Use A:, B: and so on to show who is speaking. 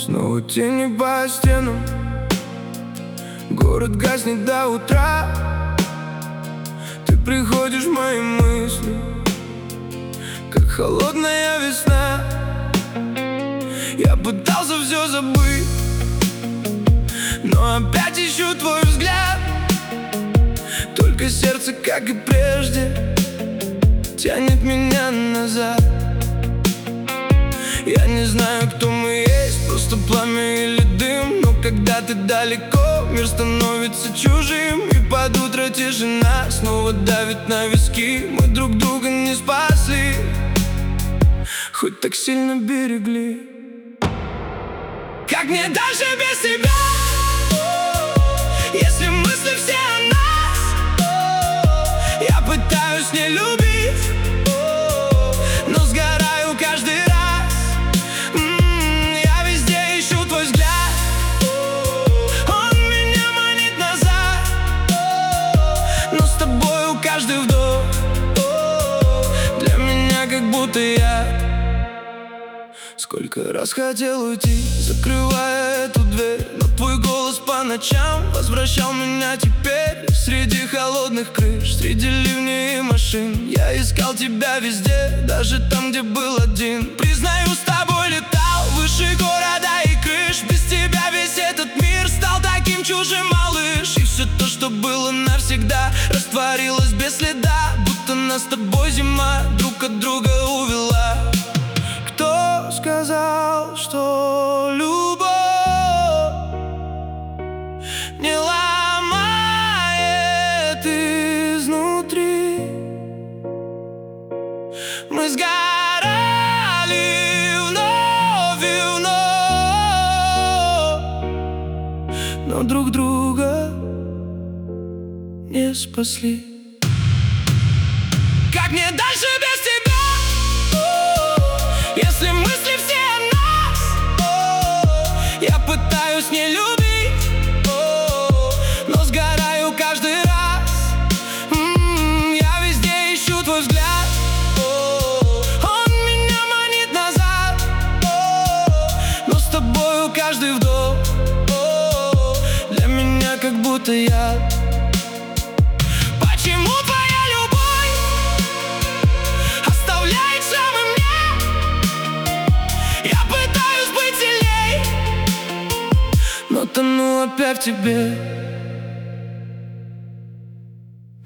A: Снова тени по стенам, город гаснет до утра. Ты приходишь в мои мысли, как холодная весна. Я пытался все забыть, но опять ищу твой взгляд. Только сердце, как и прежде, тянет меня назад. Я не знаю, кто мы есть, просто пламя или дым. Но когда ты далеко, мир становится чужим. И под утро тишина снова давит на виски. Мы друг друга не спасли, хоть так сильно берегли. Как мне дальше без тебя, если мысли все о нас? Я пытаюсь не любить, но сгораю каждый раз. Я везде ищу твой взгляд, он меня манит назад. Но с тобою каждый вдох для меня как будто я. Сколько раз хотел уйти, закрывая эту дверь, но твой голос по ночам возвращал меня теперь. Среди холодных крыш, среди ливней и машин, я искал тебя везде, даже там, где был один. Признаю, с тобой летал выше города и крыш. Без тебя весь этот мир стал таким чужим, малыш. И все то, что было навсегда, растворилось без следа, будто нас с тобой зима друг от друга увела. Кто сказал, что любовь не ломает изнутри? Мы сгорали вновь и вновь, но друг друга не спасли. Как мне дальше без тебя, если мысли все о нас? Я пытаюсь не любить, но сгораю каждый раз. Я везде ищу твой взгляд, он меня манит назад. Но с тобою каждый вдох для меня как будто яд. Почему твоя любовь оставляет шрамы мне? Я пытаюсь быть сильней, но тону опять в тебе.